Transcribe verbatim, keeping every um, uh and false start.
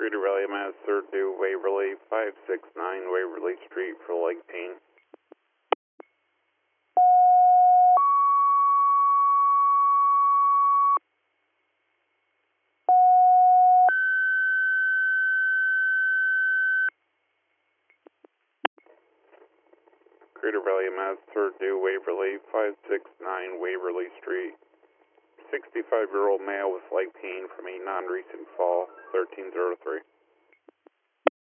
Greater Valley, Mass. Third due Waverly, five six nine Waverly Street for leg pain. Greater Valley, Mass. Third due Waverly, five six nine Waverly Street. sixty-five-year-old male with leg pain from a non-recent fall, thirteen oh three.